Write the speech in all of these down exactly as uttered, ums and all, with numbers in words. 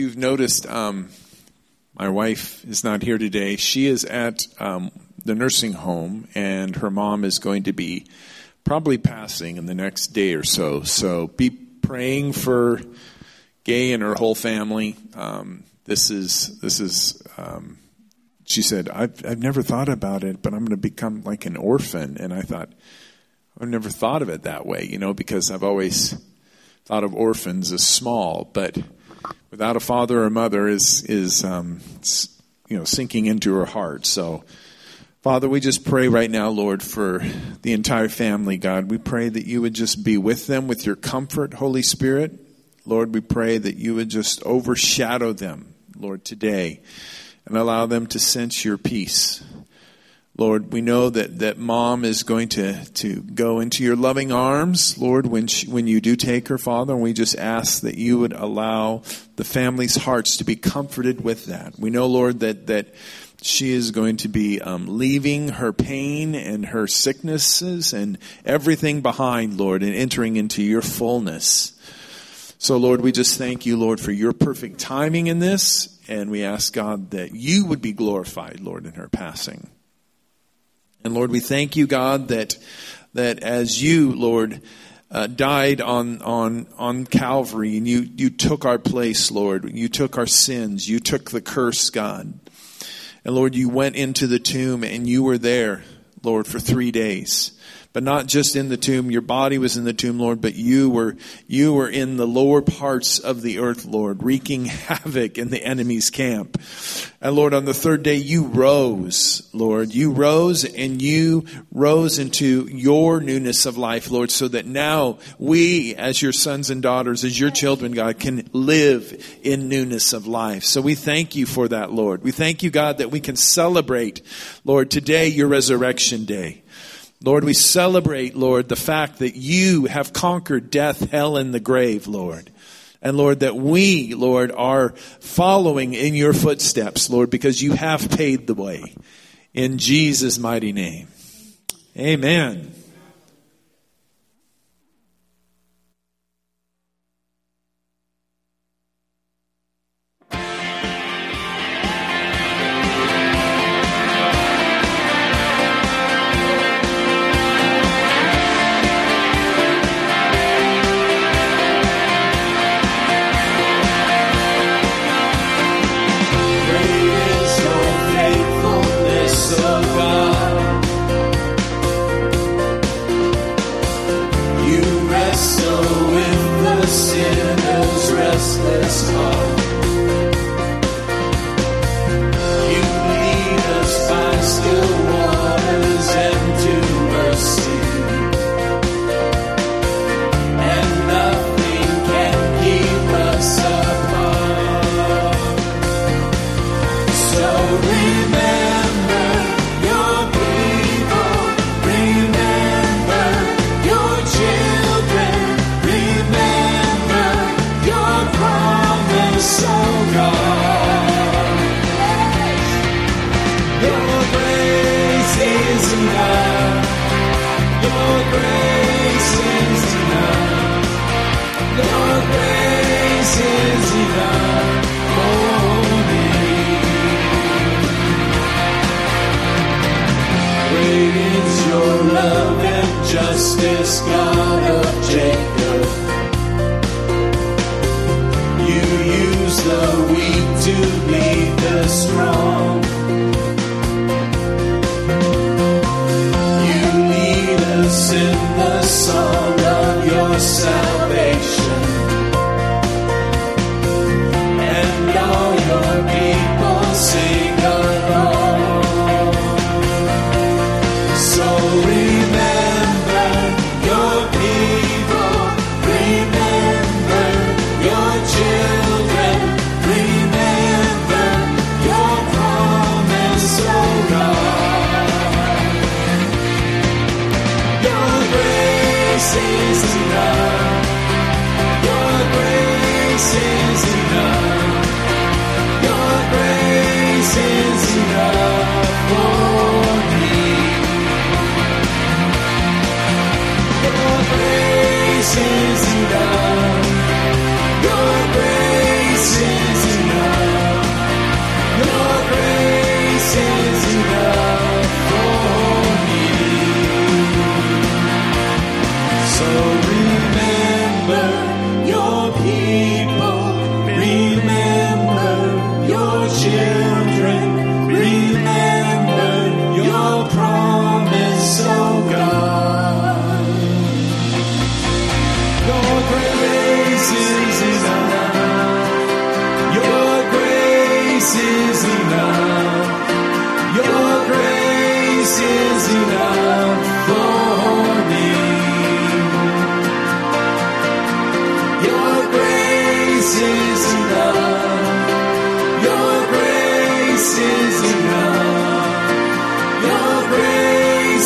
You've noticed um, my wife is not here today. She is at um, the nursing home, and her mom is going to be probably passing in the next day or so. So be praying for Gay and her whole family. Um, this is this is. Um, she said, "I've I've never thought about it, but I'm going to become like an orphan." And I thought, I've never thought of it that way, you know, because I've always thought of orphans as small, but without a father or mother is, is um, you know, sinking into her heart. So, Father, we just pray right now, Lord, for the entire family, God. We pray that you would just be with them with your comfort, Holy Spirit. Lord, we pray that you would just overshadow them, Lord, today, and allow them to sense your peace. Lord, we know that, that mom is going to, to go into your loving arms, Lord, when she, when you do take her, Father, and we just ask that you would allow the family's hearts to be comforted with that. We know, Lord, that, that she is going to be um, leaving her pain and her sicknesses and everything behind, Lord, and entering into your fullness. So, Lord, we just thank you, Lord, for your perfect timing in this, and we ask, God, that you would be glorified, Lord, in her passing. And Lord, we thank you, God, that that as you, Lord, uh, died on on on Calvary, and you you took our place, Lord, you took our sins, you took the curse, God, and Lord, you went into the tomb and you were there, Lord, for three days. But not just in the tomb, your body was in the tomb, Lord, but you were you were in the lower parts of the earth, Lord, wreaking havoc in the enemy's camp. And Lord, on the third day, you rose, Lord. You rose and you rose into your newness of life, Lord, so that now we, as your sons and daughters, as your children, God, can live in newness of life. So we thank you for that, Lord. We thank you, God, that we can celebrate, Lord, today, your resurrection day. Lord, we celebrate, Lord, the fact that you have conquered death, hell, and the grave, Lord. And Lord, that we, Lord, are following in your footsteps, Lord, because you have paid the way. In Jesus' mighty name. Amen. Oh God,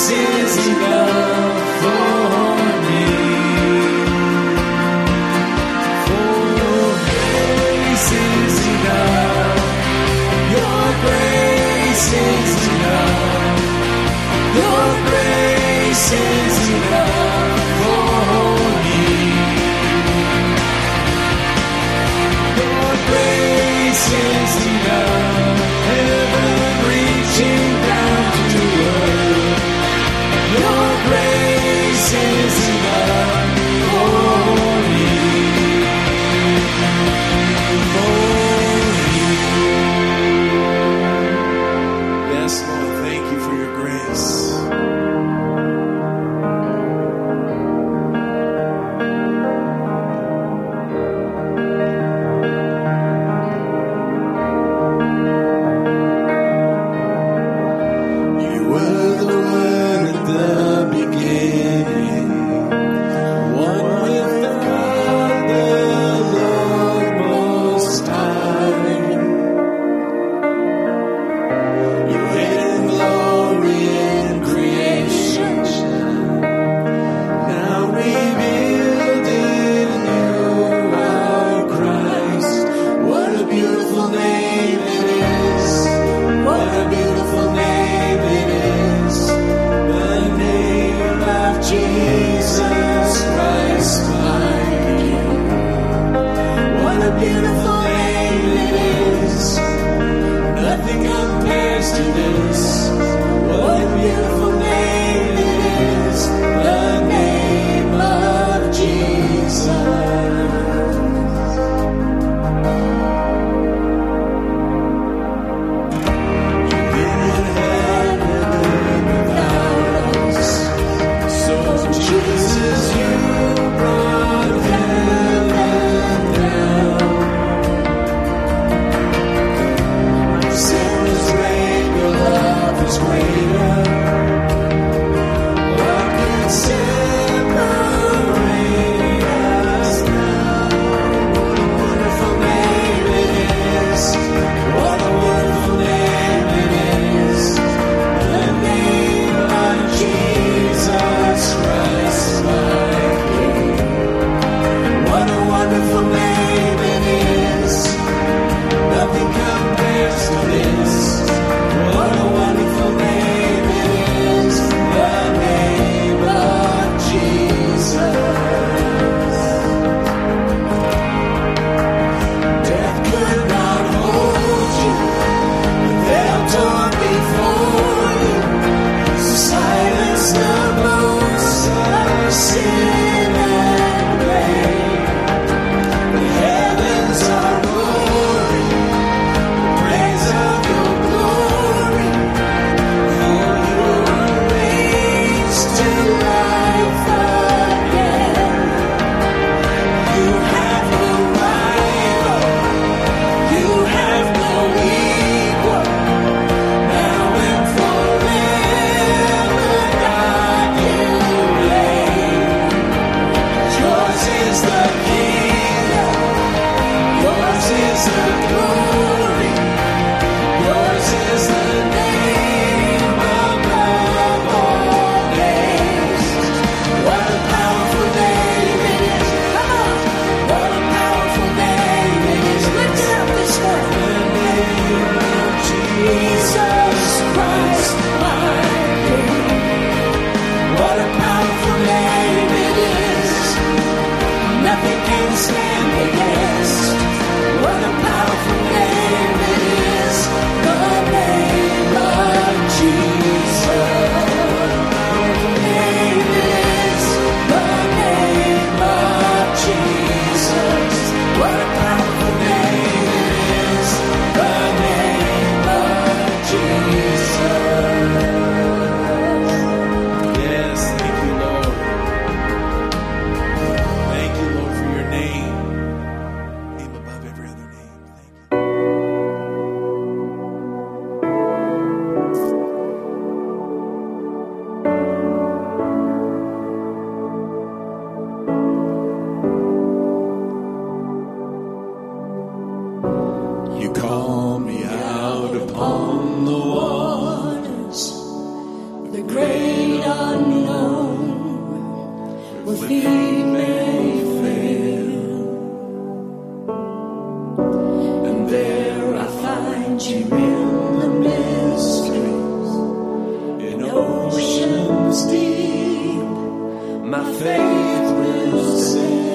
the great feet may fail, and there I find you in the mysteries, in oceans deep, my faith will stand.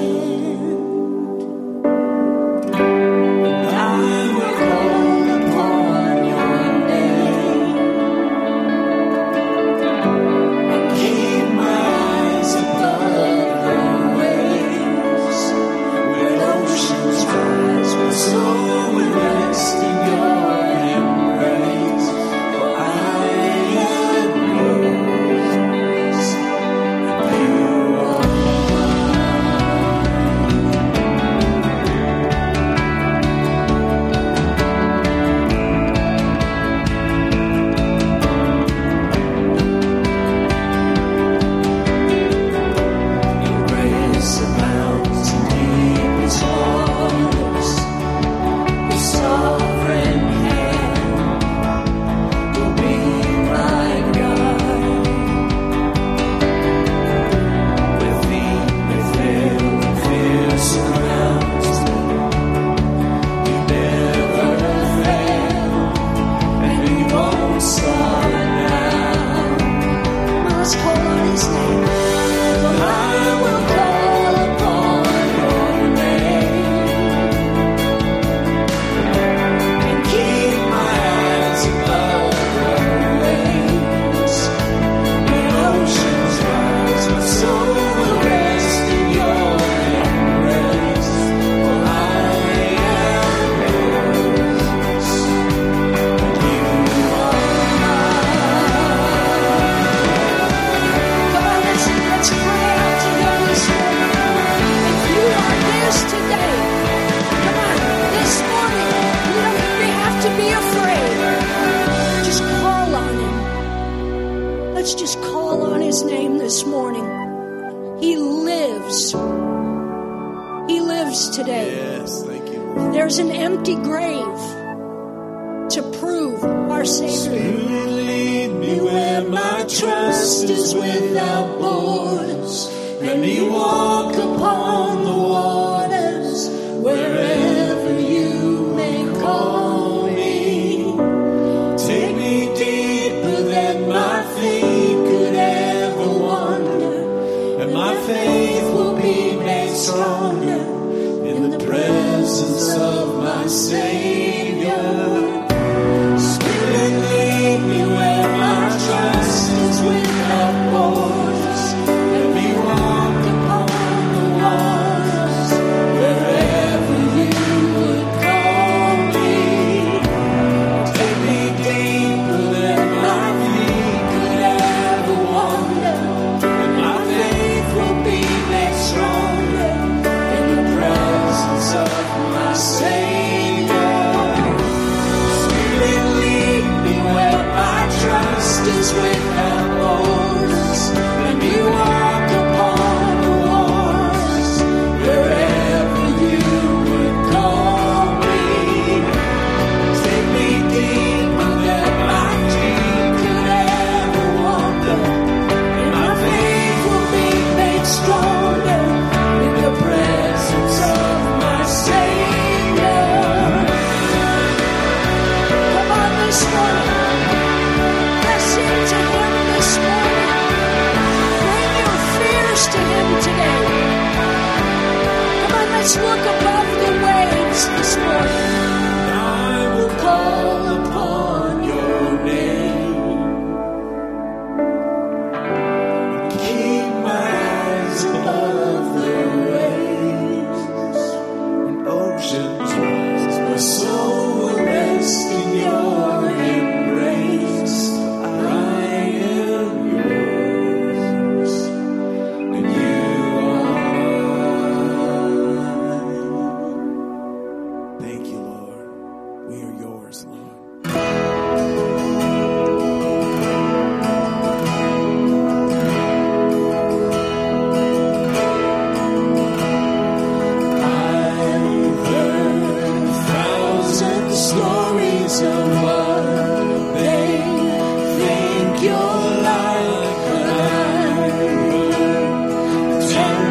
You're like a light,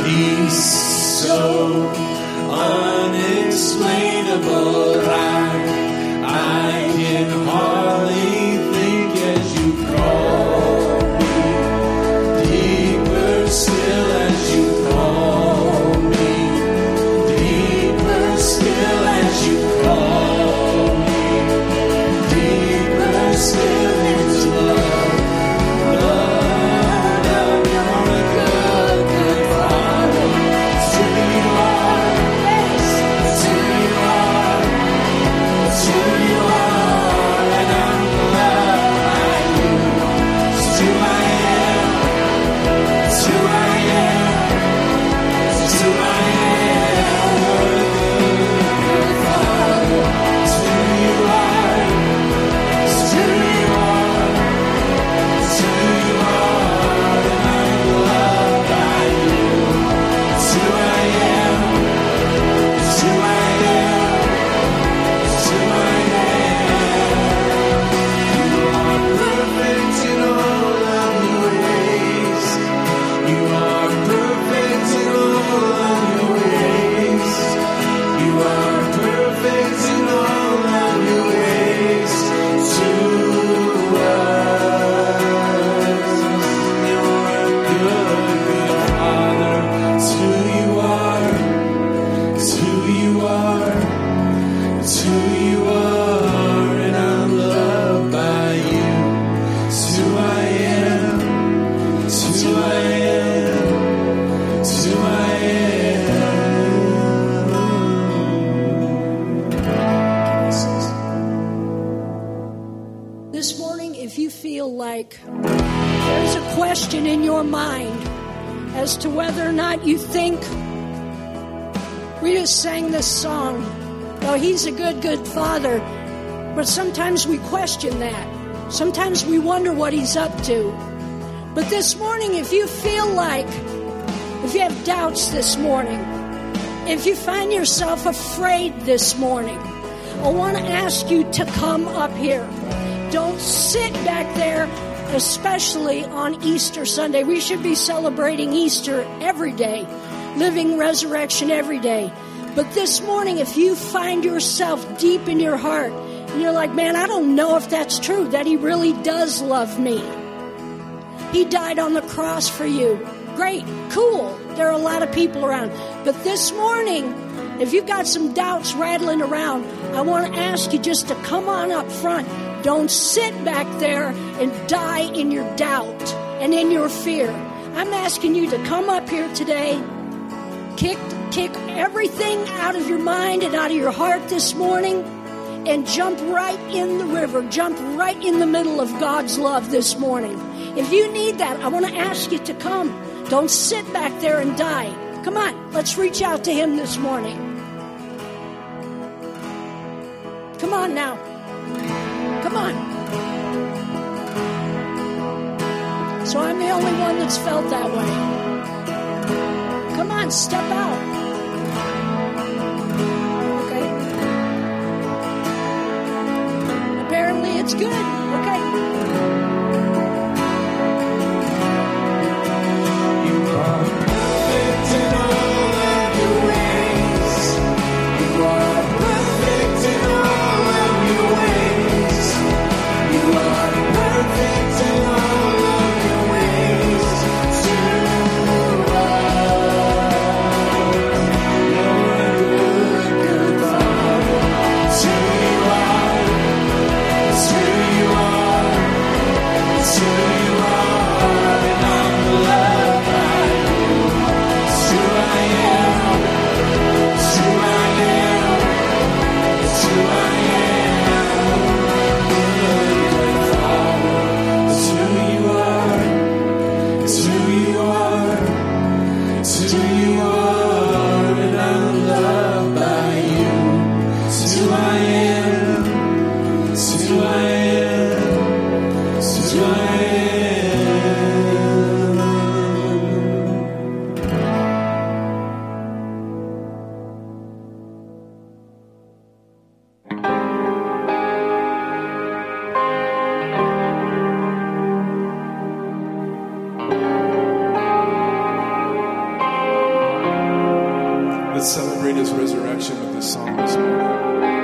peace so unexplainable. I, I can hardly think as you call me, deeper still as you call me, deeper still as you call me, deeper still into love. In your mind as to whether or not you think we just sang this song, oh, he's a good, good father, but sometimes we question that. Sometimes we wonder what he's up to. But this morning, if you feel like, if you have doubts this morning, if you find yourself afraid this morning, I want to ask you to come up here. Don't sit back there. Especially on Easter Sunday. We should be celebrating Easter every day, living resurrection every day. But this morning, if you find yourself deep in your heart, and you're like, man, I don't know if that's true, that he really does love me. He died on the cross for you. Great, cool. There are a lot of people around. But this morning, if you've got some doubts rattling around, I want to ask you just to come on up front. Don't sit back there and die in your doubt and in your fear. I'm asking you to come up here today, kick, kick everything out of your mind and out of your heart this morning, and jump right in the river, jump right in the middle of God's love this morning. If you need that, I want to ask you to come. Don't sit back there and die. Come on, let's reach out to him this morning. Come on now. Come on. So I'm the only one that's felt that way. Come on, step out. Okay. Apparently it's good. Okay. You are perfect in all of your ways. You are perfect in all of your ways. You are perfect in all of your ways to us. You're a good, good Father. It's who you are. It's who you are. Let's celebrate his resurrection with this song this morning.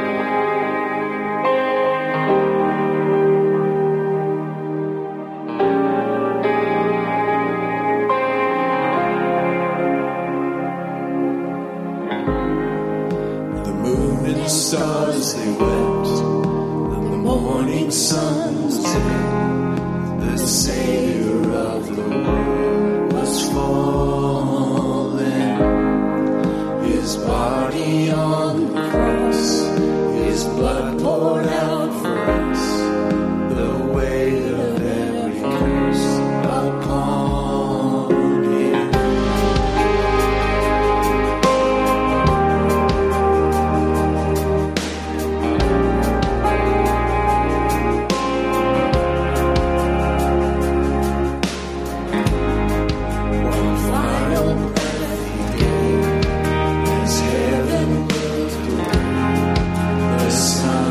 The moon and the stars, they wept, and the morning sun was dead. The Savior of the world was fallen. His body on the cross, his blood poured out for us, the weight of every curse upon him. One final breath he gave, as heaven looked away, the sun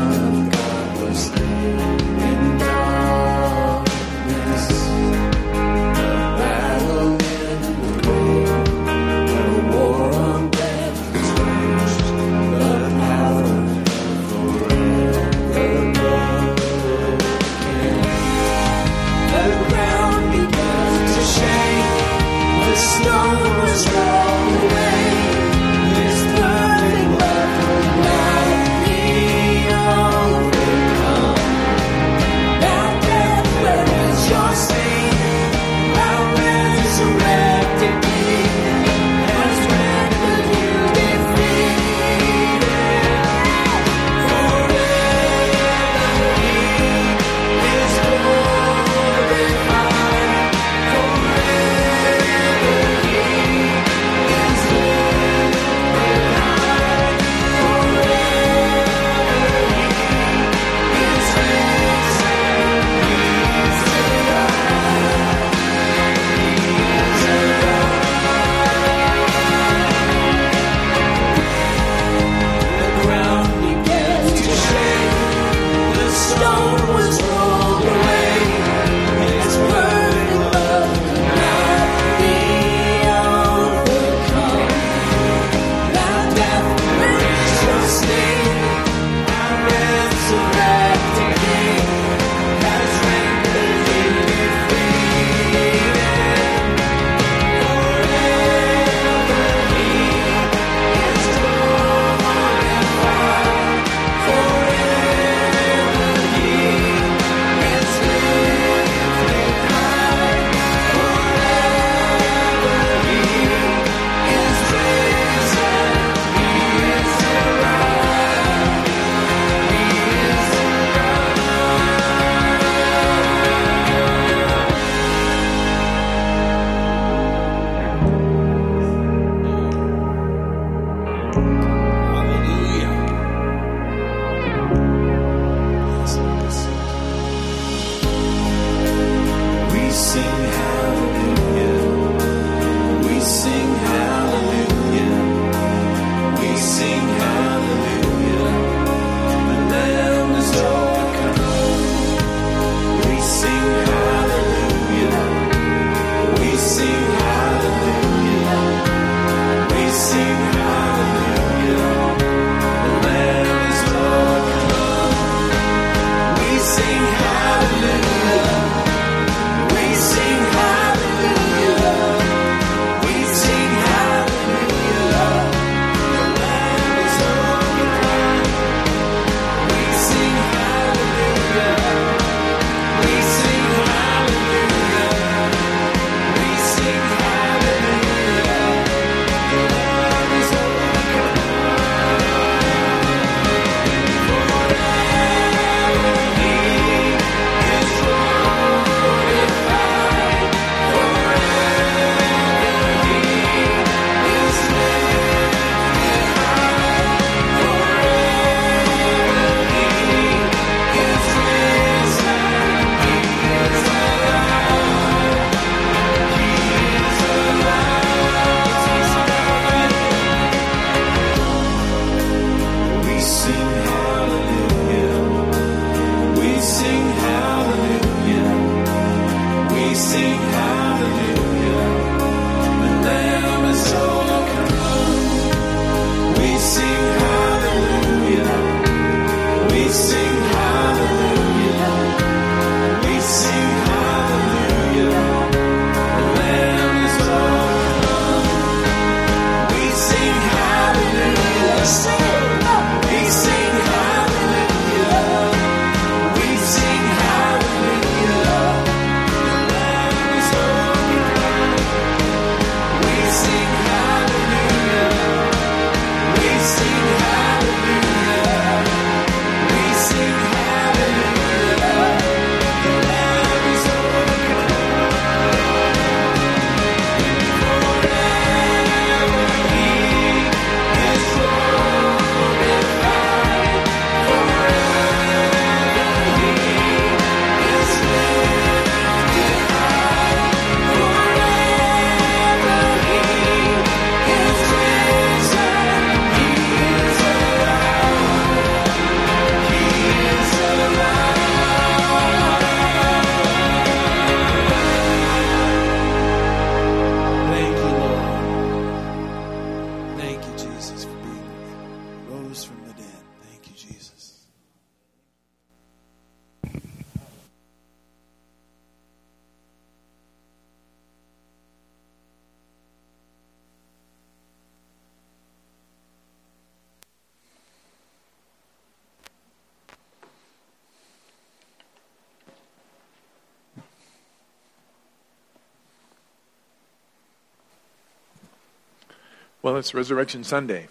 Well, it's Resurrection Sunday.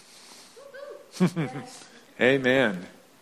Amen.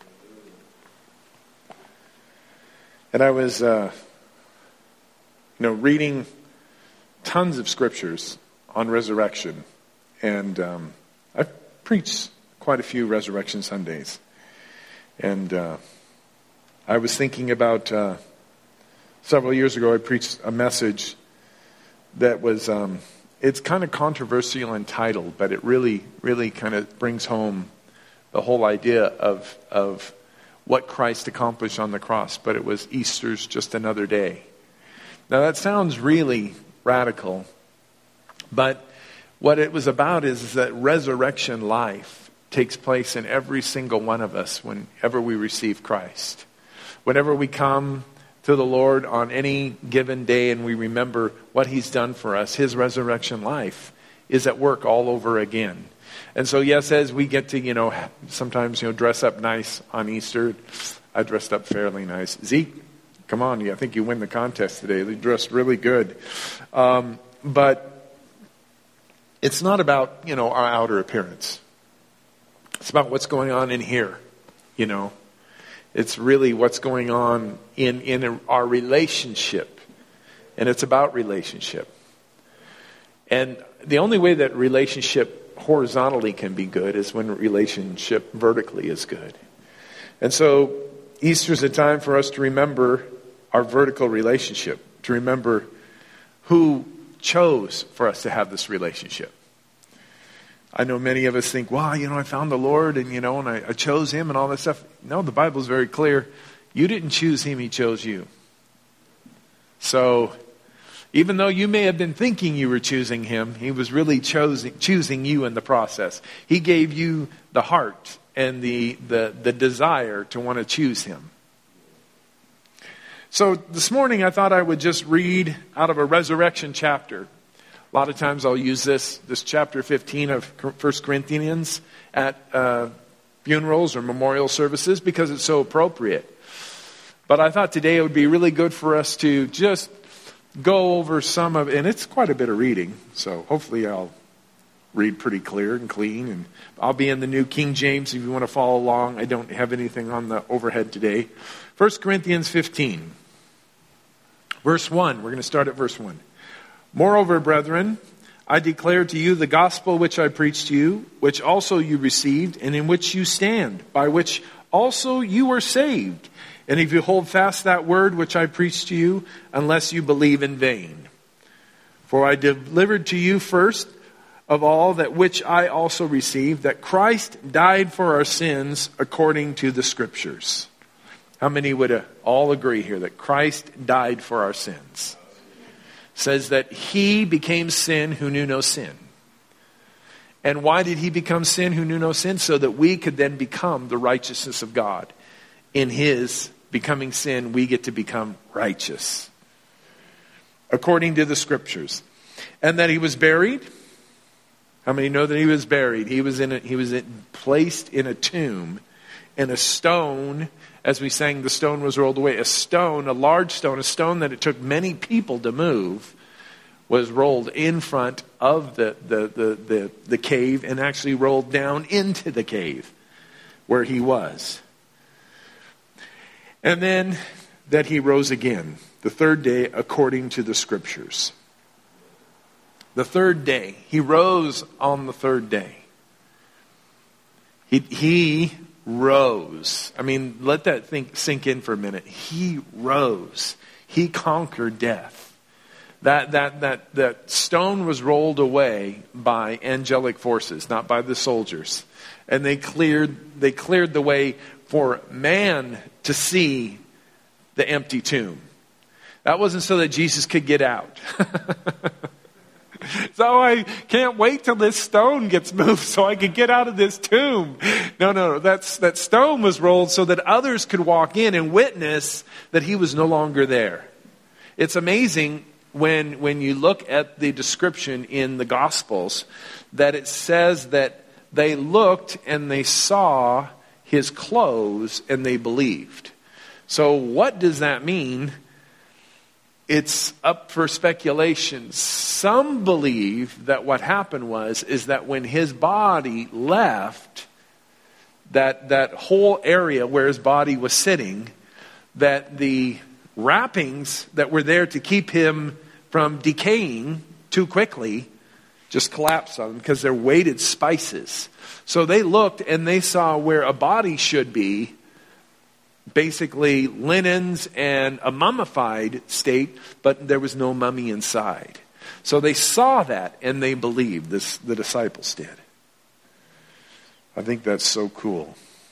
And I was, uh, you know, reading tons of scriptures on resurrection. And um, I've preached quite a few Resurrection Sundays. And uh, I was thinking about, uh, several years ago, I preached a message that was... Um, It's kind of controversial in title, but it really, really kind of brings home the whole idea of of what Christ accomplished on the cross. But it was Easter's just another day. Now that sounds really radical, but what it was about is, is that resurrection life takes place in every single one of us whenever we receive Christ. Whenever we come to the Lord on any given day and we remember what He's done for us, His resurrection life is at work all over again. And so yes, as we get to, you know, sometimes, you know, dress up nice on Easter. I dressed up fairly nice. Zeke, come on, I think you win the contest today. You dressed really good. Um, but it's not about, you know, our outer appearance. It's about what's going on in here, you know. It's really what's going on in, in our relationship. And it's about relationship. And the only way that relationship horizontally can be good is when relationship vertically is good. And so Easter's a time for us to remember our vertical relationship. To remember who chose for us to have this relationship. I know many of us think, wow, you know, I found the Lord and, you know, and I, I chose Him and all that stuff. No, the Bible's very clear. You didn't choose Him, He chose you. So even though you may have been thinking you were choosing Him, He was really choosing, choosing you in the process. He gave you the heart and the, the, the desire to want to choose Him. So this morning I thought I would just read out of a resurrection chapter. A lot of times I'll use this, this chapter fifteen of First Corinthians at uh, funerals or memorial services because it's so appropriate. But I thought today it would be really good for us to just go over some of, and it's quite a bit of reading, so hopefully I'll read pretty clear and clean. And I'll be in the New King James if you want to follow along. I don't have anything on the overhead today. First Corinthians fifteen, verse one. We're going to start at verse one. Moreover, brethren, I declare to you the gospel which I preached to you, which also you received, and in which you stand, by which also you were saved. And if you hold fast that word which I preached to you, unless you believe in vain. For I delivered to you first of all that which I also received, that Christ died for our sins according to the Scriptures. How many would uh, all agree here that Christ died for our sins? Says that He became sin who knew no sin. And why did He become sin who knew no sin? So that we could then become the righteousness of God. In His becoming sin, we get to become righteous. According to the Scriptures. And that He was buried. How many know that He was buried? He was in a, He was in, placed in a tomb. And a stone, as we sang, the stone was rolled away. A stone, a large stone, a stone that it took many people to move, was rolled in front of the, the, the, the, the cave and actually rolled down into the cave where He was. And then that He rose again, the third day according to the Scriptures. The third day. He rose on the third day. He... he rose. I mean, let that think, sink in for a minute. He rose. He conquered death. That, that, that, that stone was rolled away by angelic forces, not by the soldiers. And they cleared, they cleared the way for man to see the empty tomb. That wasn't so that Jesus could get out. So I can't wait till this stone gets moved so I can get out of this tomb. No, no, no. That's, that stone was rolled so that others could walk in and witness that He was no longer there. It's amazing when, when you look at the description in the Gospels that it says that they looked and they saw His clothes and they believed. So what does that mean? it's up for speculation. Some believe that what happened was, is that when his body left that, that whole area where his body was sitting, that the wrappings that were there to keep him from decaying too quickly just collapsed on them because they're weighted spices. So they looked and they saw where a body should be, basically linens and a mummified state, but there was no mummy inside. So they saw that and they believed, this, the disciples did. I think that's so cool.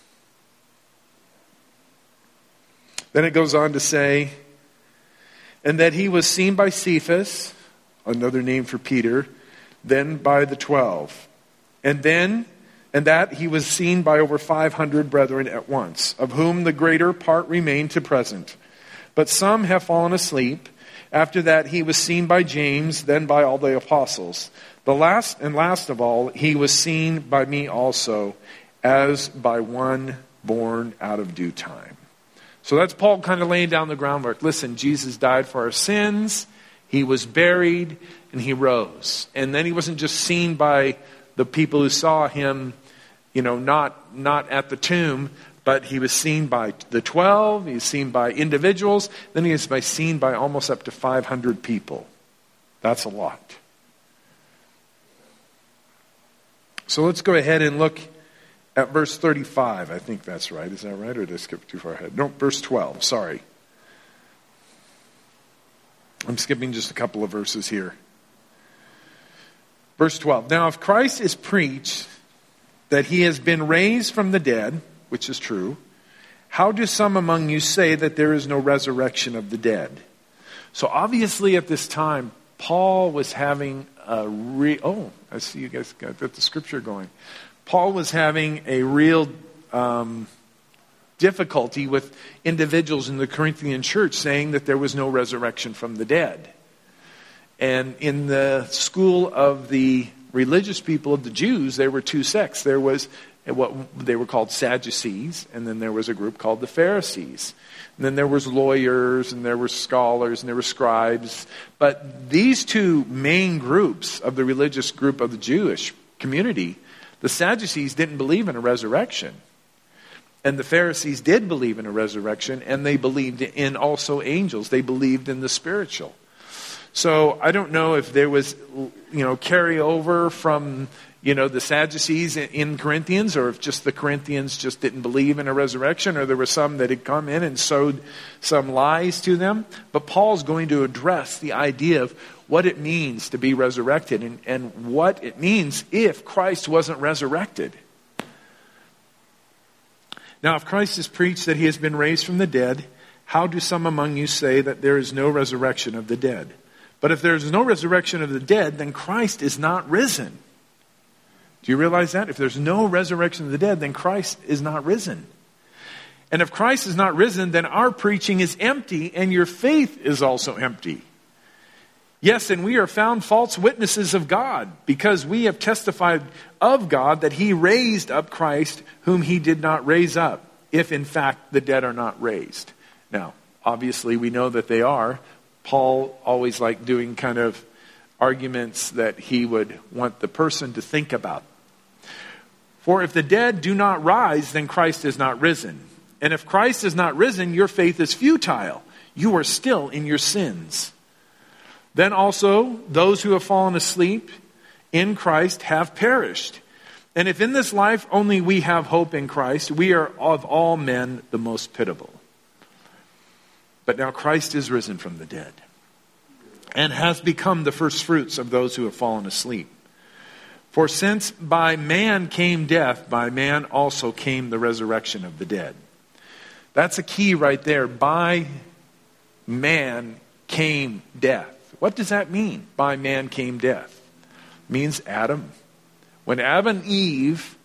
Then it goes on to say, and that he was seen by Cephas, another name for Peter, then by the twelve. And then, and that he was seen by over five hundred brethren at once, of whom the greater part remain to present. But some have fallen asleep. After that he was seen by James, then by all the apostles. The last and last of all, he was seen by me also, as by one born out of due time. So that's Paul kind of laying down the groundwork. Listen, Jesus died for our sins. He was buried and he rose. And then he wasn't just seen by the people who saw him, you know, not, not at the tomb, but he was seen by the twelve. He was seen by individuals. Then he was seen by almost up to five hundred people. That's a lot. So let's go ahead and look at verse thirty-five. I think that's right. Is that right? Or did I skip too far ahead? No, verse twelve. Sorry. I'm skipping just a couple of verses here. Verse twelve. Now, if Christ is preached that he has been raised from the dead, which is true, how do some among you say that there is no resurrection of the dead? So obviously at this time, Paul was having a real... Oh, I see you guys got the scripture going. Paul was having a real um, difficulty with individuals in the Corinthian church saying that there was no resurrection from the dead. And in the school of the religious people of the Jews, there were two sects. There was what they were called Sadducees, and then there was a group called the Pharisees. And then there was lawyers, and there were scholars, and there were scribes. But these two main groups of the religious group of the Jewish community, the Sadducees didn't believe in a resurrection. And the Pharisees did believe in a resurrection, and they believed in also angels. They believed in the spiritual. So I don't know if there was, you know, carryover from, you know, the Sadducees in Corinthians, or if just the Corinthians just didn't believe in a resurrection, or there were some that had come in and sowed some lies to them. But Paul's going to address the idea of what it means to be resurrected, and, and what it means if Christ wasn't resurrected. Now, if Christ is preached that he has been raised from the dead, how do some among you say that there is no resurrection of the dead? But if there is no resurrection of the dead, then Christ is not risen. Do you realize that? If there's no resurrection of the dead, then Christ is not risen. And if Christ is not risen, then our preaching is empty, and your faith is also empty. Yes, and we are found false witnesses of God, because we have testified of God that he raised up Christ, whom he did not raise up, if in fact the dead are not raised. Now, obviously we know that they are. Paul always liked doing kind of arguments that he would want the person to think about. For if the dead do not rise, then Christ is not risen. And if Christ is not risen, your faith is futile. You are still in your sins. Then also, those who have fallen asleep in Christ have perished. And if in this life only we have hope in Christ, we are of all men the most pitiable. But now Christ is risen from the dead, and has become the first fruits of those who have fallen asleep. For since by man came death, by man also came the resurrection of the dead. That's a key right there. By man came death. What does that mean? By man came death. It means Adam. When Adam and Eve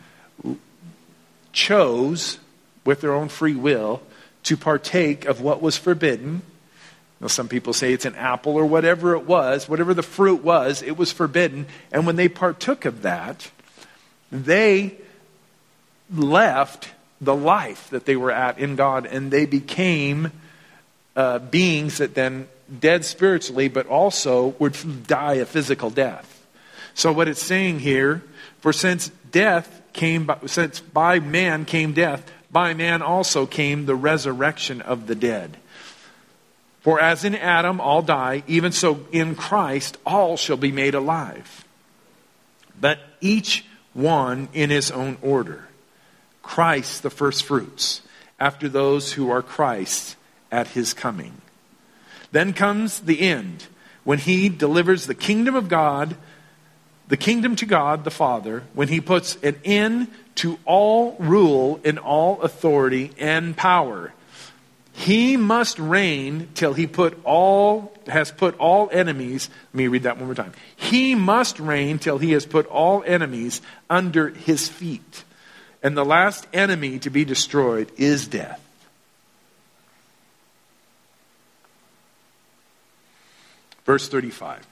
chose, with their own free will, to partake of what was forbidden. Now, some people say it's an apple or whatever it was, whatever the fruit was, it was forbidden. And when they partook of that, they left the life that they were at in God, and they became uh, beings that then dead spiritually, but also would die a physical death. So what it's saying here, for since death came, by, since by man came death, by man also came the resurrection of the dead. For as in Adam all die, even so in Christ all shall be made alive. But each one in his own order. Christ the first fruits, after those who are Christ at his coming. Then comes the end, when he delivers the kingdom of God, the kingdom to God the Father, when he puts an end to all rule and all authority and power. He must reign till he put all has put all enemies. Let me read that one more time. He must reign till he has put all enemies under his feet. And the last enemy to be destroyed is death. Verse thirty-five.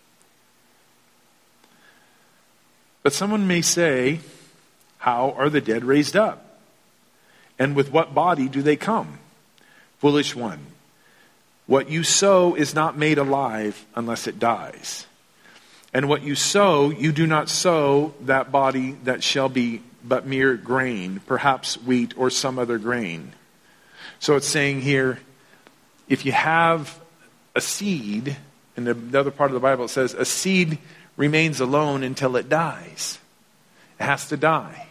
But someone may say, how are the dead raised up? And with what body do they come? Foolish one, what you sow is not made alive unless it dies. And what you sow, you do not sow that body that shall be but mere grain, perhaps wheat or some other grain. So it's saying here, if you have a seed, in the other part of the Bible it says, a seed remains alone until it dies. It has to die.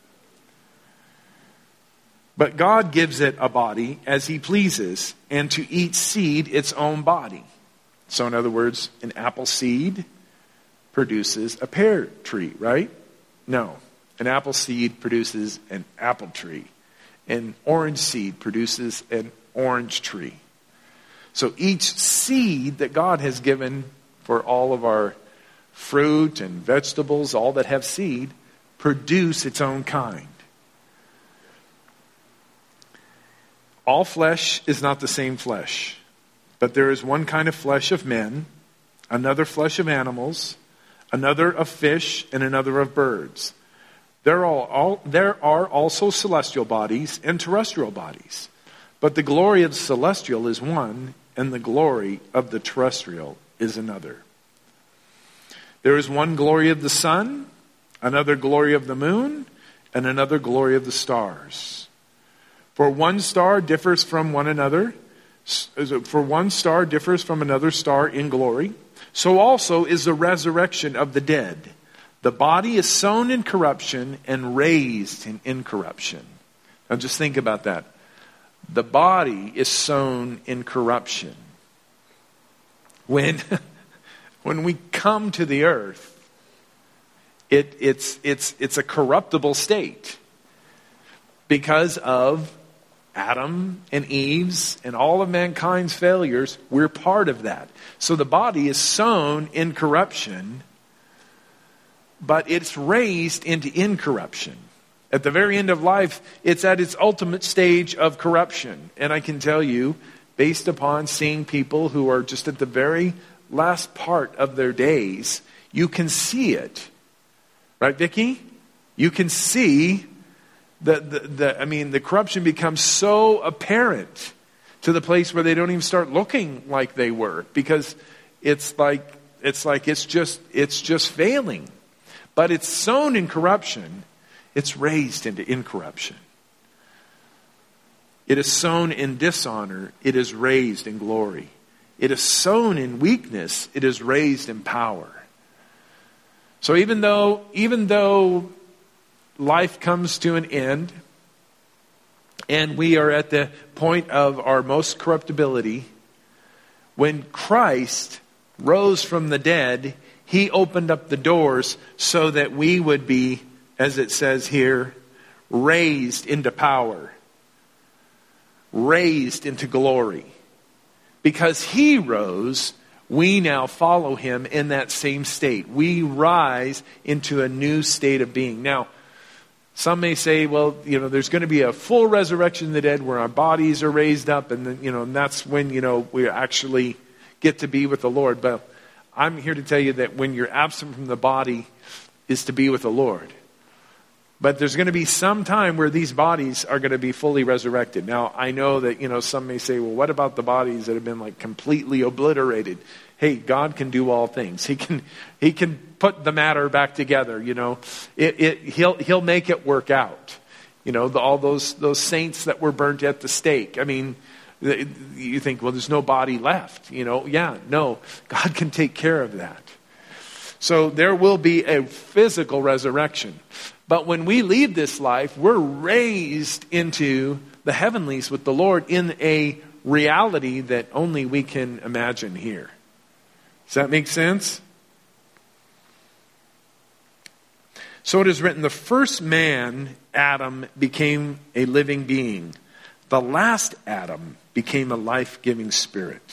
But God gives it a body as he pleases, and to each seed its own body. So in other words, an apple seed produces a pear tree, right? No. An apple seed produces an apple tree. An orange seed produces an orange tree. So each seed that God has given for all of our fruit and vegetables, all that have seed, produce its own kind. All flesh is not the same flesh, but there is one kind of flesh of men, another flesh of animals, another of fish, and another of birds. There are, all, there are also celestial bodies and terrestrial bodies, but the glory of the celestial is one, and the glory of the terrestrial is another. There is one glory of the sun, another glory of the moon, and another glory of the stars. For one star differs from one another, for one star differs from another star in glory. So also is the resurrection of the dead. The body is sown in corruption and raised in incorruption. Now just think about that. The body is sown in corruption. When, when we come to the earth, it, it's, it's, it's a corruptible state because of Adam and Eve's and all of mankind's failures. We're part of that. So the body is sown in corruption, but it's raised into incorruption. At the very end of life, it's at its ultimate stage of corruption. And I can tell you, based upon seeing people who are just at the very last part of their days, you can see it. Right, Vicki? You can see The, the, the, I mean, the corruption becomes so apparent to the place where they don't even start looking like they were, because it's like it's like it's just it's just failing. But it's sown in corruption, it's raised into incorruption. It is sown in dishonor, it is raised in glory. It is sown in weakness, it is raised in power. So even though even though life comes to an end, and we are at the point of our most corruptibility, when Christ rose from the dead, he opened up the doors so that we would be, as it says here, raised into power, raised into glory. Because he rose, we now follow him in that same state. We rise into a new state of being. Now, some may say, well, you know, there's going to be a full resurrection of the dead where our bodies are raised up, and then, you know, and that's when, you know, we actually get to be with the Lord. But I'm here to tell you that when you're absent from the body is to be with the Lord. But there's going to be some time where these bodies are going to be fully resurrected. Now, I know that, you know, some may say, well, what about the bodies that have been like completely obliterated? Hey, God can do all things. He can, he can put the matter back together, you know. It, it, he'll, he'll make it work out. You know, the, all those, those saints that were burnt at the stake. I mean, you think, well, there's no body left. You know, yeah, no, God can take care of that. So there will be a physical resurrection. But when we leave this life, we're raised into the heavenlies with the Lord in a reality that only we can imagine here. Does that make sense? So it is written, the first man, Adam, became a living being. The last Adam became a life-giving spirit.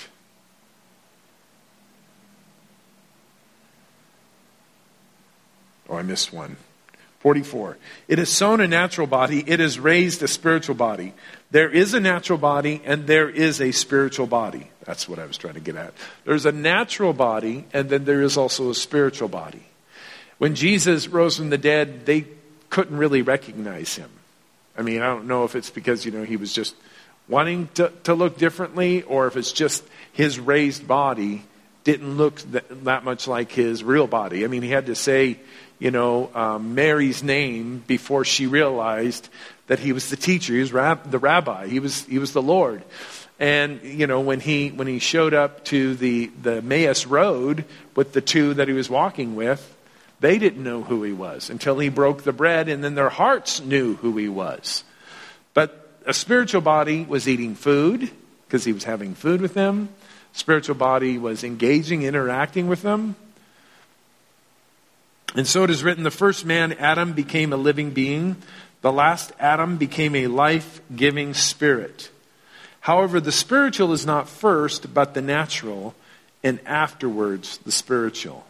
Oh, I missed one. forty-four. It has sown a natural body. It has raised a spiritual body. There is a natural body and there is a spiritual body. That's what I was trying to get at. There's a natural body and then there is also a spiritual body. When Jesus rose from the dead, they couldn't really recognize him. I mean, I don't know if it's because, you know, he was just wanting to, to look differently or if it's just his raised body didn't look that, that much like his real body. I mean, he had to say, you know, um, Mary's name before she realized that he was the teacher. He was rab- the rabbi. He was he was the Lord. And you know, when he when he showed up to the the Emmaus Road with the two that he was walking with, they didn't know who he was until he broke the bread, and then their hearts knew who he was. But a spiritual body was eating food because he was having food with them. Spiritual body was engaging, interacting with them. And so it is written, the first man, Adam, became a living being. The last Adam became a life-giving spirit. However, the spiritual is not first, but the natural, and afterwards the spiritual.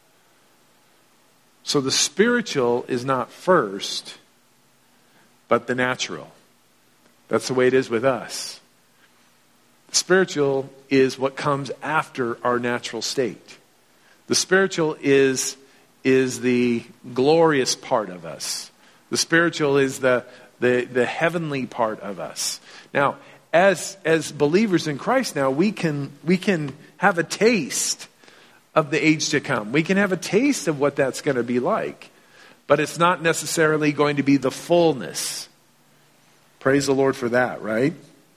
So the spiritual is not first, but the natural. That's the way it is with us. The spiritual is what comes after our natural state. The spiritual is is the glorious part of us. The spiritual is the, the, the heavenly part of us. Now, as as believers in Christ now, we can we can have a taste of the age to come. We can have a taste of what that's going to be like. But it's not necessarily going to be the fullness. Praise the Lord for that, right?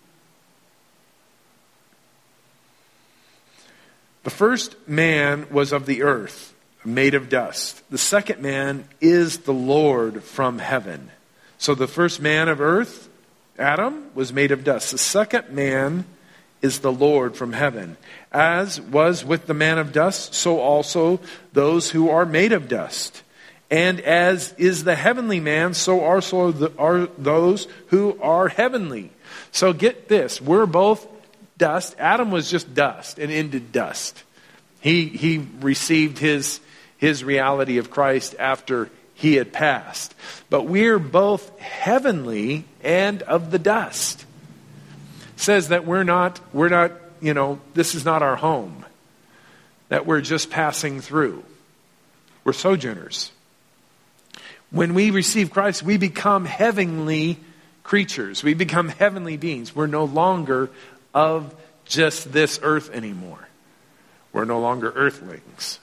The first man was of the earth, made of dust. The second man is the Lord from heaven. So the first man of earth, Adam, was made of dust. The second man is the Lord from heaven. As was with the man of dust, so also those who are made of dust. And as is the heavenly man, so also the, are those who are heavenly. So get this, we're both dust. Adam was just dust and ended dust. He he received his his reality of Christ after he had passed. But we're both heavenly and of the dust. It says that we're not we're not, you know, this is not our home. That we're just passing through. We're sojourners. When we receive Christ, we become heavenly creatures. We become heavenly beings. We're no longer of just this earth anymore. We're no longer earthlings.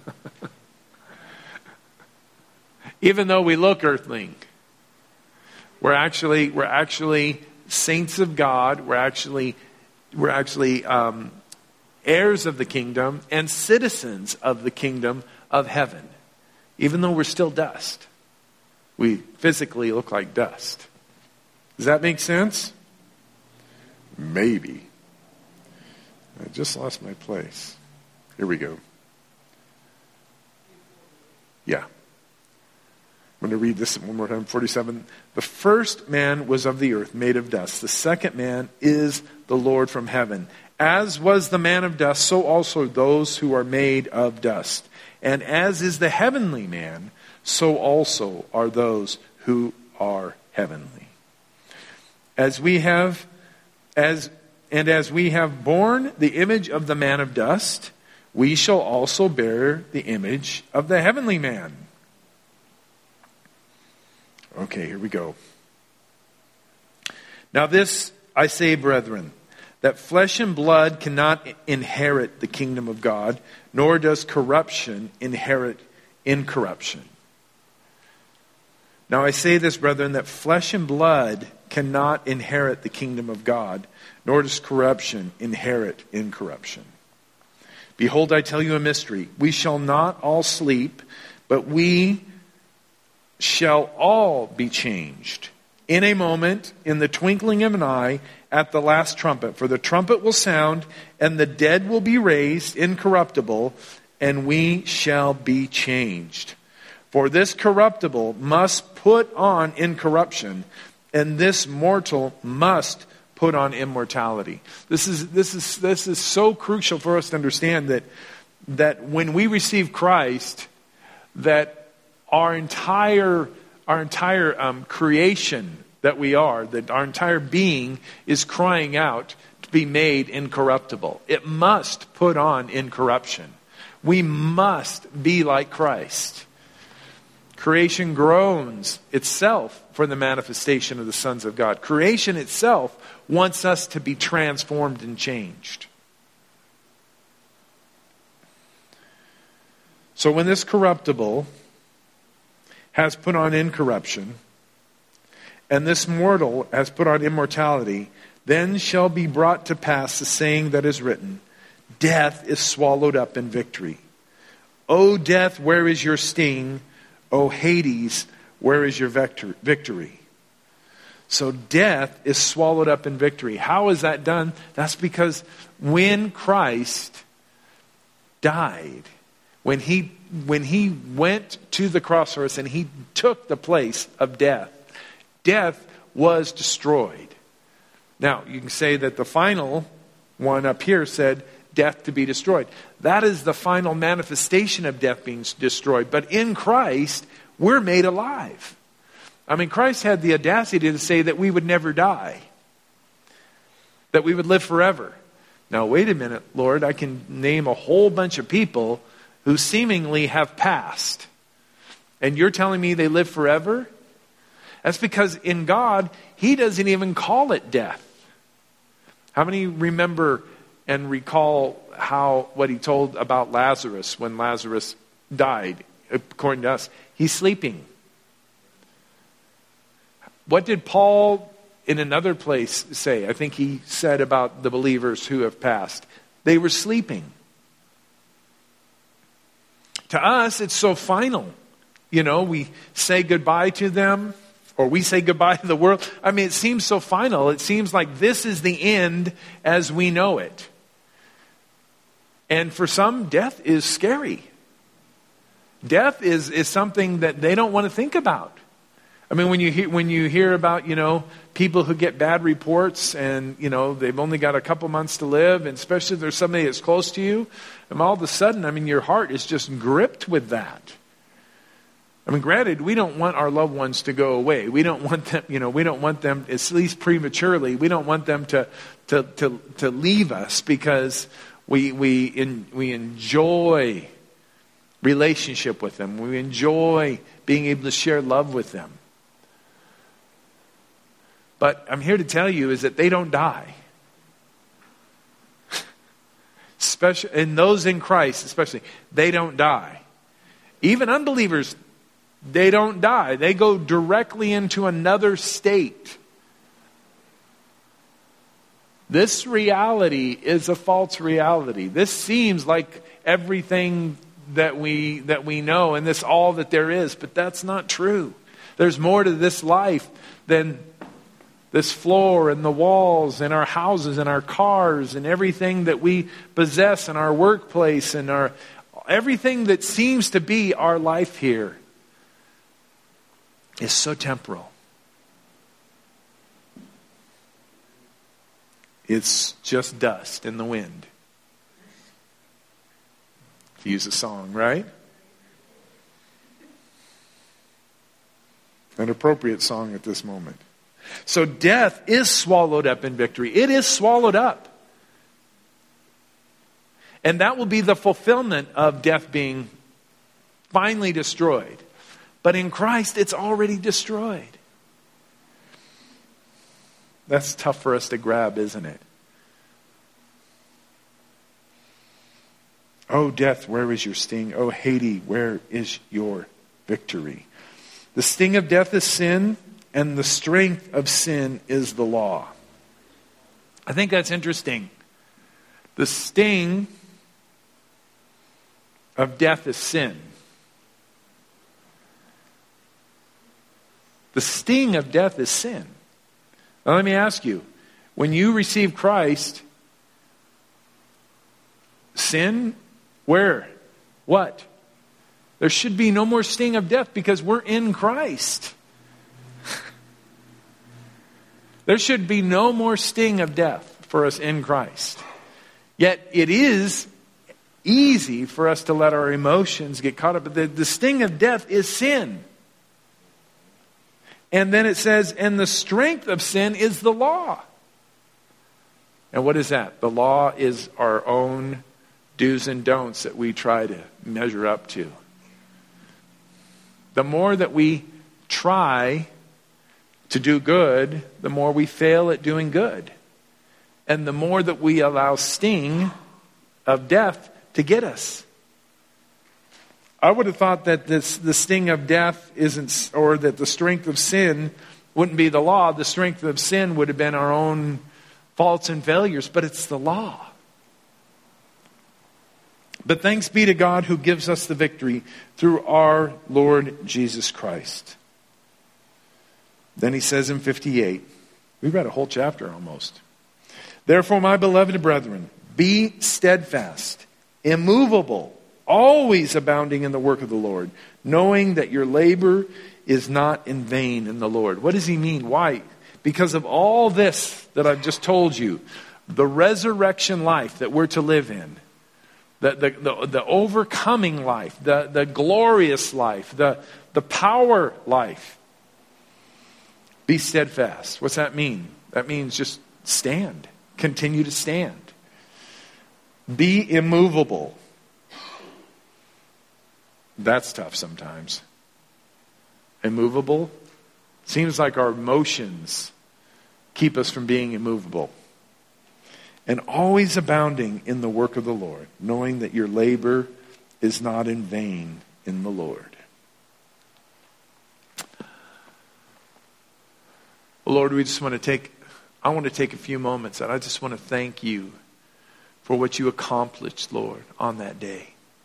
Even though we look earthling, we're actually we're actually saints of God. We're actually we're actually um, heirs of the kingdom and citizens of the kingdom of heaven. Even though we're still dust, we physically look like dust. Does that make sense? Maybe. I just lost my place. Here we go. Yeah. I'm going to read this one more time. forty-seven. The first man was of the earth, made of dust. The second man is the Lord from heaven. As was the man of dust, so also those who are made of dust. And as is the heavenly man, so also are those who are heavenly. As we have, as and as we have borne the image of the man of dust, we shall also bear the image of the heavenly man. Okay, here we go. Now this I say, brethren, that flesh and blood cannot inherit the kingdom of God, nor does corruption inherit incorruption. Now I say this, brethren, that flesh and blood cannot inherit the kingdom of God, nor does corruption inherit incorruption. Behold, I tell you a mystery. We shall not all sleep, but we shall all be changed. In a moment, in the twinkling of an eye, at the last trumpet. For the trumpet will sound, and the dead will be raised incorruptible, and we shall be changed. For this corruptible must put on incorruption, and this mortal must put on immortality. This is this is this is so crucial for us to understand that that when we receive Christ, that our entire our entire um, creation that we are, that our entire being is crying out to be made incorruptible. It must put on incorruption. We must be like Christ. Creation groans itself for the manifestation of the sons of God. Creation itself wants us to be transformed and changed. So when this corruptible has put on incorruption, and this mortal has put on immortality, then shall be brought to pass the saying that is written, death is swallowed up in victory. O death, where is your sting? O Hades, where is your victory? So death is swallowed up in victory. How is that done? That's because when Christ died, when he when he went to the cross for us and he took the place of death, death was destroyed. Now, you can say that the final one up here said death to be destroyed. That is the final manifestation of death being destroyed. But in Christ, we're made alive. I mean, Christ had the audacity to say that we would never die, that we would live forever. Now, wait a minute, Lord, I can name a whole bunch of people who seemingly have passed. And you're telling me they live forever? That's because in God, He doesn't even call it death. How many remember and recall how what He told about Lazarus when Lazarus died? According to us, he's sleeping. What did Paul in another place say? I think he said about the believers who have passed. They were sleeping. To us, it's so final. You know, we say goodbye to them, or we say goodbye to the world. I mean, it seems so final. It seems like this is the end as we know it. And for some, death is scary. Death is, is something that they don't want to think about. I mean, when you hear, when you hear about, you know, people who get bad reports and, you know, they've only got a couple months to live, and especially if there's somebody that's close to you, and all of a sudden, I mean, your heart is just gripped with that. I mean, granted, we don't want our loved ones to go away. We don't want them, you know, we don't want them, at least prematurely, we don't want them to to to, to leave us because we we in, we enjoy relationship with them. We enjoy being able to share love with them. But I'm here to tell you is that they don't die. Especially, and those in Christ especially, they don't die. Even unbelievers, they don't die. They go directly into another state. This reality is a false reality. This seems like everything that we that we know and this all that there is, but that's not true. There's more to this life than this floor and the walls and our houses and our cars and everything that we possess in our workplace and our everything that seems to be our life here is so temporal. It's just dust in the wind. To use a song, right? An appropriate song at this moment. So death is swallowed up in victory. It is swallowed up. And that will be the fulfillment of death being finally destroyed. But in Christ, it's already destroyed. That's tough for us to grab, isn't it? Oh, death, where is your sting? Oh, Hades, where is your victory? The sting of death is sin, and the strength of sin is the law. I think that's interesting. The sting of death is sin. The sting of death is sin. Now let me ask you, when you receive Christ, sin, where? What? There should be no more sting of death because we're in Christ. There should be no more sting of death for us in Christ. Yet it is easy for us to let our emotions get caught up. But the, the sting of death is sin. And then it says, and the strength of sin is the law. And what is that? The law is our own do's and don'ts that we try to measure up to. The more that we try to do good, the more we fail at doing good. And the more that we allow sting of death to get us. I would have thought that this, the sting of death isn't, or that the strength of sin wouldn't be the law. The strength of sin would have been our own faults and failures, but it's the law. But thanks be to God who gives us the victory through our Lord Jesus Christ. Then he says in fifty-eight, we read a whole chapter almost. Therefore, my beloved brethren, be steadfast, immovable, always abounding in the work of the Lord, knowing that your labor is not in vain in the Lord. What does he mean? Why? Because of all this that I've just told you, the resurrection life that we're to live in, the, the, the, the overcoming life, the, the glorious life, the, the power life, be steadfast. What's that mean? That means just stand. Continue to stand. Be immovable. That's tough sometimes. Immovable. Seems like our emotions keep us from being immovable. And always abounding in the work of the Lord, knowing that your labor is not in vain in the Lord. Well, Lord, we just want to take, I want to take a few moments and I just want to thank you for what you accomplished, Lord, on that day.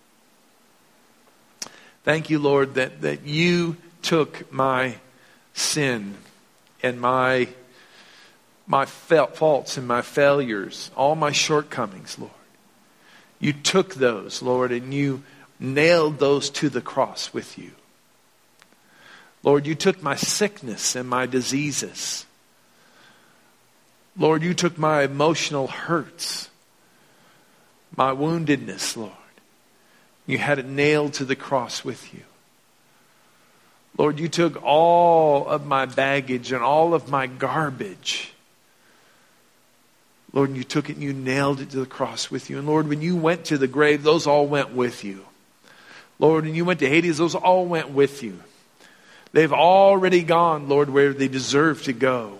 Thank you, Lord, that, that you took my sin and my, my faults and my failures, all my shortcomings, Lord. You took those, Lord, and you nailed those to the cross with you. Lord, you took my sickness and my diseases. Lord, you took my emotional hurts, my woundedness, Lord. You had it nailed to the cross with you. Lord, you took all of my baggage and all of my garbage. Lord, and you took it and you nailed it to the cross with you. And Lord, when you went to the grave, those all went with you. Lord, when you went to Hades, those all went with you. They've already gone, Lord, where they deserve to go.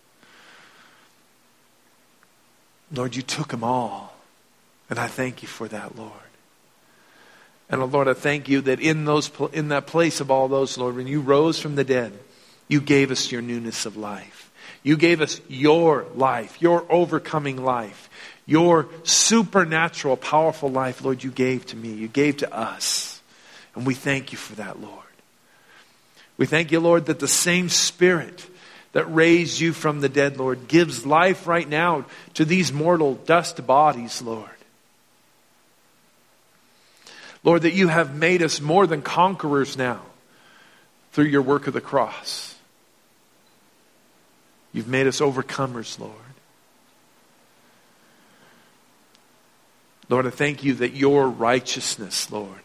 Lord, you took them all. And I thank you for that, Lord. And Lord, I thank you that in those in that place of all those, Lord, when you rose from the dead, you gave us your newness of life. You gave us your life, your overcoming life, your supernatural, powerful life, Lord, you gave to me. You gave to us. And we thank you for that, Lord. We thank you, Lord, that the same Spirit that raised you from the dead, Lord, gives life right now to these mortal dust bodies, Lord. Lord, that you have made us more than conquerors now through your work of the cross. You've made us overcomers, Lord. Lord, I thank you that your righteousness, Lord,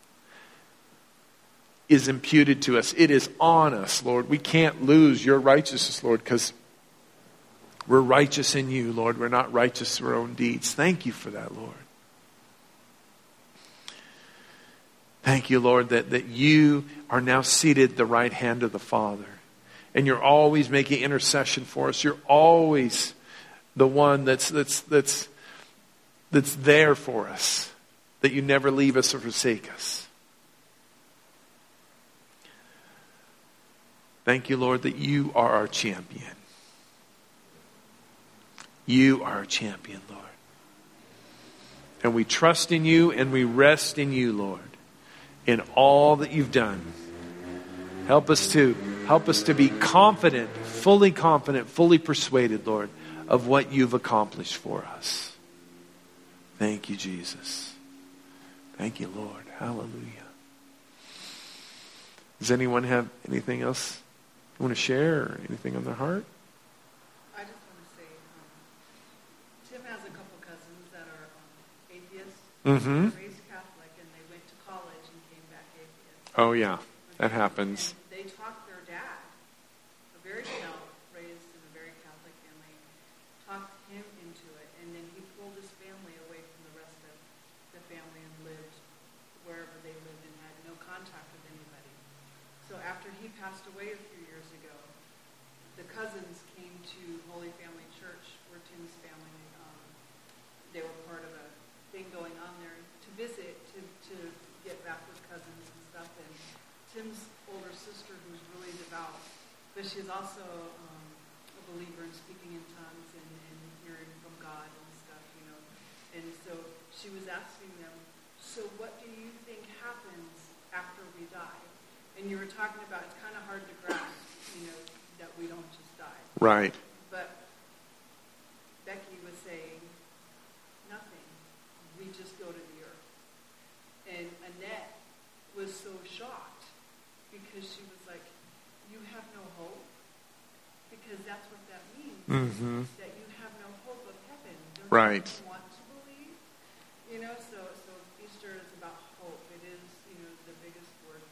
is imputed to us. It is on us, Lord. We can't lose your righteousness, Lord, because we're righteous in you, Lord. We're not righteous through our own deeds. Thank you for that, Lord. Thank you, Lord, that, that you are now seated at the right hand of the Father. And you're always making intercession for us. You're always the one that's that's that's that's there for us. That you never leave us or forsake us. Thank you, Lord, that you are our champion. You are our champion, Lord. And we trust in you and we rest in you, Lord, in all that you've done. Help us to help us to be confident, fully confident, fully persuaded, Lord, of what you've accomplished for us. Thank you, Jesus. Thank you, Lord. Hallelujah. Does anyone have anything else you want to share or anything on their heart? I just want to say, um, Tim has a couple cousins that are um, atheists, Mm-hmm. raised Catholic, and they went to college and came back atheist. Oh, yeah. That happens. And they talked their dad, a very devout, raised in a very Catholic family, talked him into it, and then he pulled his family away from the rest of the family and lived wherever they lived and had no contact with anybody. So after he passed away a few years ago, the cousins came to Holy Family Church, where Tim's family, um, they were part of a thing going on there to visit, to, to get back with cousins and stuff. And Tim's older sister, who's really devout, but she's also um, a believer in speaking in tongues and, and hearing from God and stuff, you know. And so she was asking them, so what do you think happens after we die? And you were talking about it's kind of hard to grasp, you know, that we don't just die. Right. But Becky was saying, nothing. We just go to the earth. And Annette was so shocked because she was like, you have no hope? Because that's what that means. Mm-hmm. That you have no hope of heaven. Don't Right. you want to believe? You know, so, so Easter is about hope. It is, you know, the biggest word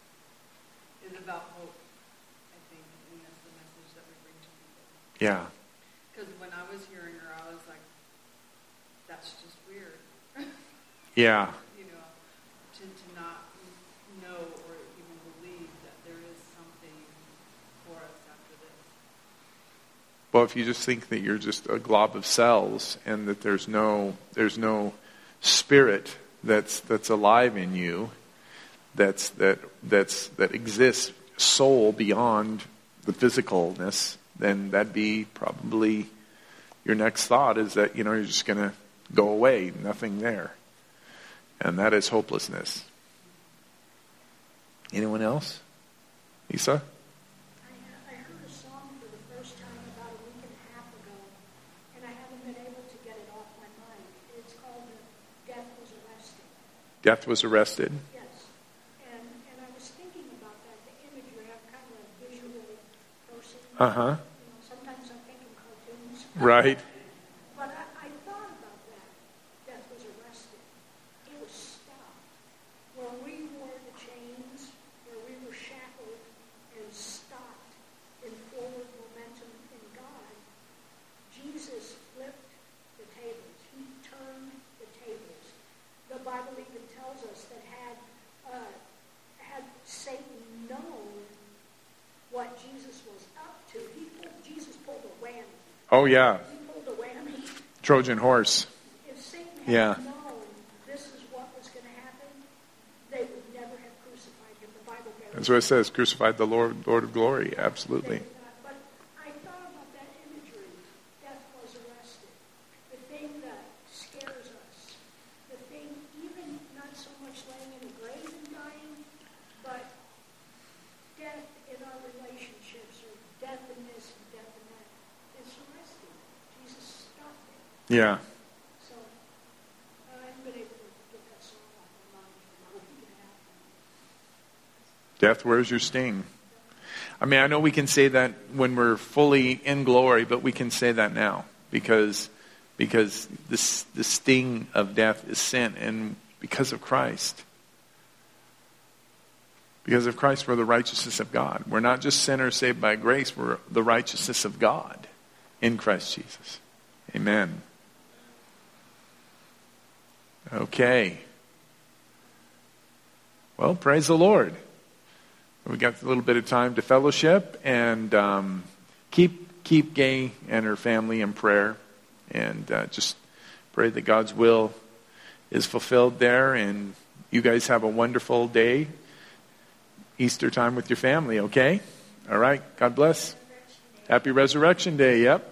is about hope, I think, and that's the message that we bring to people. Yeah. Because when I was hearing her, I was like, that's just weird. Yeah. You know, to, to not know or even believe that there is something for us after this. Well, if you just think that you're just a glob of cells and that there's no there's no spirit that's that's alive in you, that's that that's that exists soul beyond the physicalness, then that'd be probably your next thought is that, you know, you're just going to go away, nothing there. And that is hopelessness. Anyone else? Lisa? I, I heard a song for the first time about a week and a half ago, and I haven't been able to get it off my mind. It's called Death Was Arrested. Death Was Arrested. Yes. And and I was thinking about that, the imagery. I'm kind of a visual person. Uh-huh. You know, sometimes I think in cartoons. Right. But I, I thought about that. Death was arrested. It was stopped. Where we wore the chains, where we were shackled and stopped in forward momentum in God, Jesus flipped the tables. He turned the tables. The Bible even tells us that had uh, had Satan known what Jesus was up to, he pulled, Jesus pulled a whammy. Oh, yeah. He pulled a whammy. Trojan horse. If Satan had Yeah. known this is what was going to happen, they would never have crucified him. The Bible barely That's what it says. Crucified the Lord, Lord of glory. Absolutely. They would not. But I thought about that imagery. Death was arrested. The thing that scares us. The thing, even not so much laying in a grave and dying, but death in our relationships, or death in this and death in that. It's arrested. Jesus stopped it. Yeah. So I haven't been able to get that song off my mind for a week and a half. Death, where's your sting? I mean, I know we can say that when we're fully in glory, but we can say that now because because this the sting of death is sin, and because of Christ. Because of Christ, we're the righteousness of God. We're not just sinners saved by grace, we're the righteousness of God in Christ Jesus. Amen. Okay. Well, praise the Lord. We got a little bit of time to fellowship, and um, keep keep Gay and her family in prayer, and uh, just pray that God's will is fulfilled there, and you guys have a wonderful day, Easter time with your family, okay? All right, God bless. Happy Resurrection Day, yep.